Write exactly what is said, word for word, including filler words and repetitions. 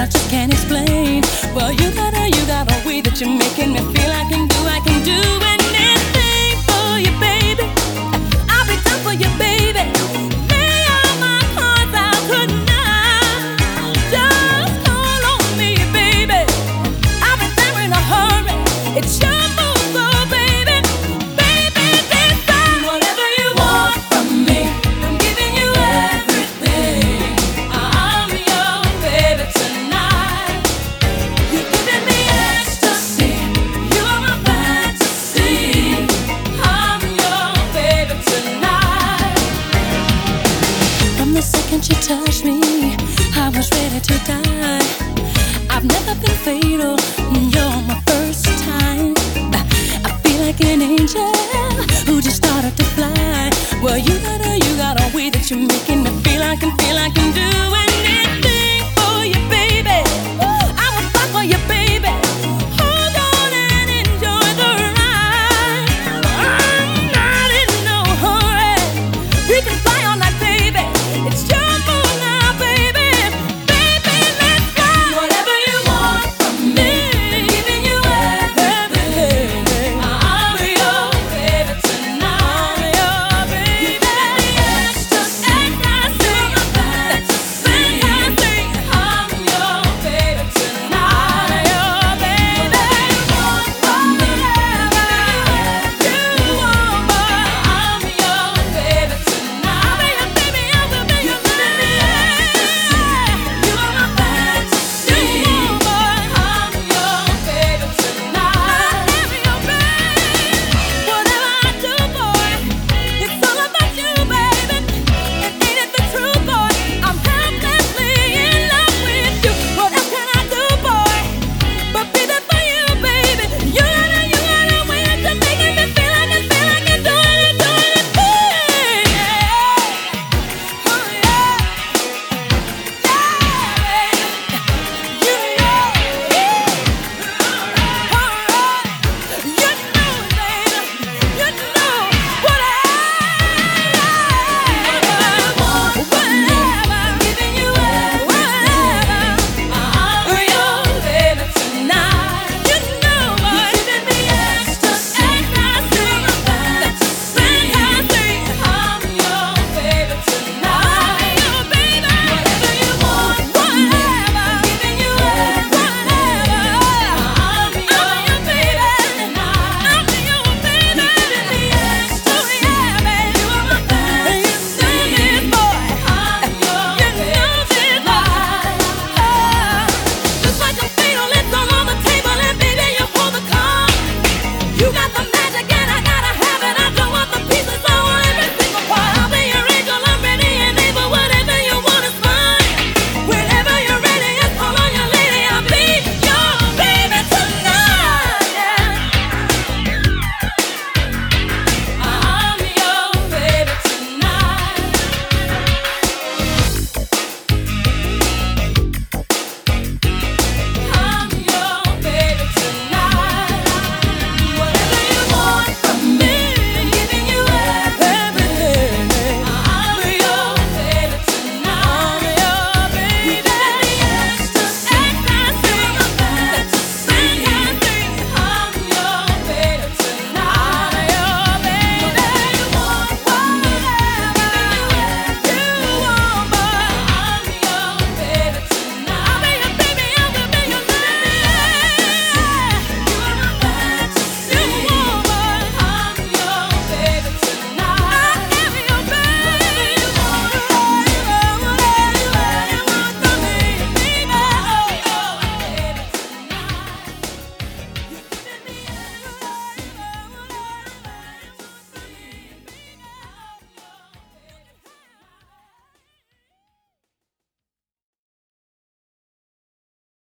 I just can't explain. Well, you got a, you got a way that you're making me feel I can do, I can do anything for you, baby. I'll be done for you, baby. Lay all my cards out tonight. Just call on me, baby. I'll be there in a hurry. It's your move, so baby, baby, this time. Whatever you want from me, I'm giving you everything. I'm your baby tonight. You're giving me ecstasy. You're my fantasy. I'm your baby tonight. From the second you touched me, I was ready to die. I've never been fatal. You're my first time. I feel like an angel who just started to fly. Well, you got a, you got a way that you're making me feel I can feel I can